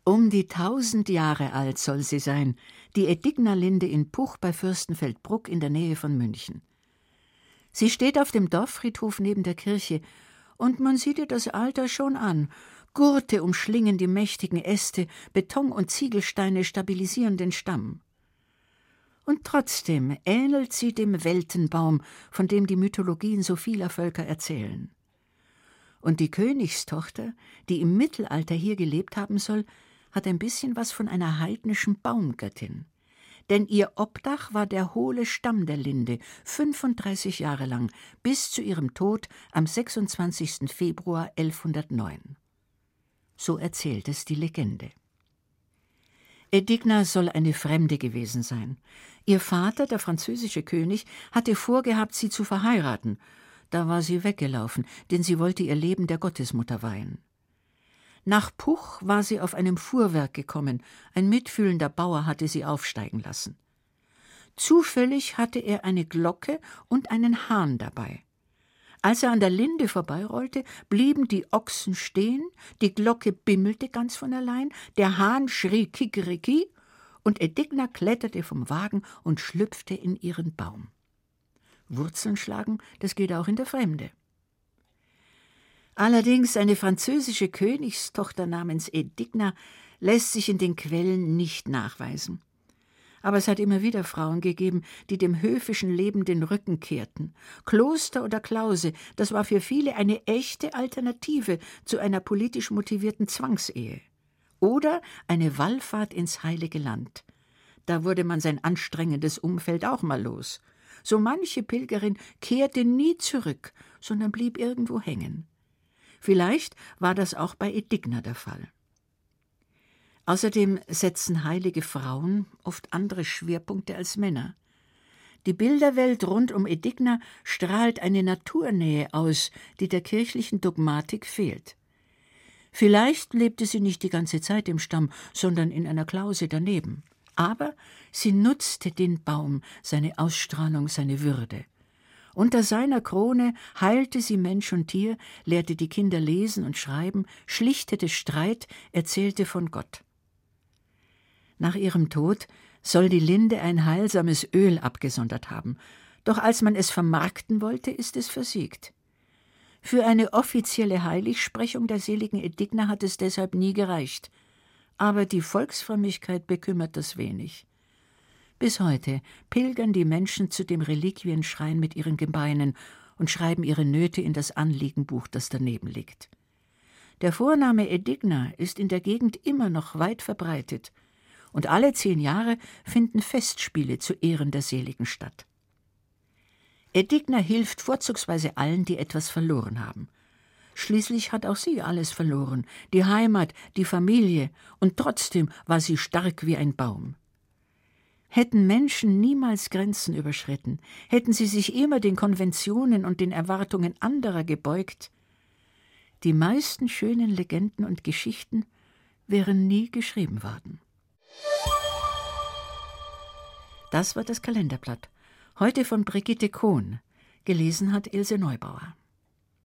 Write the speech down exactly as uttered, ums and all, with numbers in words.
Um die tausend Jahre alt soll sie sein, die Ädigna-Linde in Puch bei Fürstenfeldbruck in der Nähe von München. Sie steht auf dem Dorffriedhof neben der Kirche, und man sieht ihr das Alter schon an. Gurte umschlingen die mächtigen Äste, Beton und Ziegelsteine stabilisieren den Stamm. Und trotzdem ähnelt sie dem Weltenbaum, von dem die Mythologien so vieler Völker erzählen. Und die Königstochter, die im Mittelalter hier gelebt haben soll, hat ein bisschen was von einer heidnischen Baumgöttin. Denn ihr Obdach war der hohle Stamm der Linde, fünfunddreißig Jahre lang, bis zu ihrem Tod am sechsundzwanzigsten Februar elfhundertneun. So erzählt es die Legende. Ädigna soll eine Fremde gewesen sein. Ihr Vater, der französische König, hatte vorgehabt, sie zu verheiraten. Da war sie weggelaufen, denn sie wollte ihr Leben der Gottesmutter weihen. Nach Puch war sie auf einem Fuhrwerk gekommen, ein mitfühlender Bauer hatte sie aufsteigen lassen. Zufällig hatte er eine Glocke und einen Hahn dabei. Als er an der Linde vorbeirollte, blieben die Ochsen stehen, die Glocke bimmelte ganz von allein, der Hahn schrie Kikeriki, und Ädigna kletterte vom Wagen und schlüpfte in ihren Baum. Wurzeln schlagen, das geht auch in der Fremde. Allerdings eine französische Königstochter namens Ädigna lässt sich in den Quellen nicht nachweisen. Aber es hat immer wieder Frauen gegeben, die dem höfischen Leben den Rücken kehrten. Kloster oder Klause, das war für viele eine echte Alternative zu einer politisch motivierten Zwangsehe. Oder eine Wallfahrt ins Heilige Land. Da wurde man sein anstrengendes Umfeld auch mal los. So manche Pilgerin kehrte nie zurück, sondern blieb irgendwo hängen. Vielleicht war das auch bei Ädigna der Fall. Außerdem setzen heilige Frauen oft andere Schwerpunkte als Männer. Die Bilderwelt rund um Ädigna strahlt eine Naturnähe aus, die der kirchlichen Dogmatik fehlt. Vielleicht lebte sie nicht die ganze Zeit im Stamm, sondern in einer Klause daneben. Aber sie nutzte den Baum, seine Ausstrahlung, seine Würde. Unter seiner Krone heilte sie Mensch und Tier, lehrte die Kinder lesen und schreiben, schlichtete Streit, erzählte von Gott. Nach ihrem Tod soll die Linde ein heilsames Öl abgesondert haben, doch als man es vermarkten wollte, ist es versiegt. Für eine offizielle Heiligsprechung der seligen Ädigna hat es deshalb nie gereicht. Aber die Volksfrömmigkeit bekümmert das wenig. Bis heute pilgern die Menschen zu dem Reliquienschrein mit ihren Gebeinen und schreiben ihre Nöte in das Anliegenbuch, das daneben liegt. Der Vorname Ädigna ist in der Gegend immer noch weit verbreitet, und alle zehn Jahre finden Festspiele zu Ehren der seligen Stadt. Ädigna hilft vorzugsweise allen, die etwas verloren haben. Schließlich hat auch sie alles verloren, die Heimat, die Familie, und trotzdem war sie stark wie ein Baum. Hätten Menschen niemals Grenzen überschritten, hätten sie sich immer den Konventionen und den Erwartungen anderer gebeugt, die meisten schönen Legenden und Geschichten wären nie geschrieben worden. Das war das Kalenderblatt. Heute von Brigitte Kohn. Gelesen hat Ilse Neubauer.